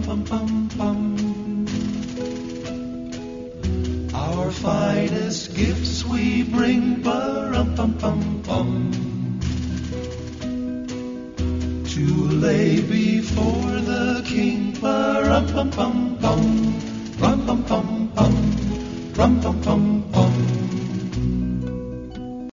pum pum pum. Our finest gifts we bring, ba-rum pum pum pum, to lay before the King, ba-rum pum pum pum.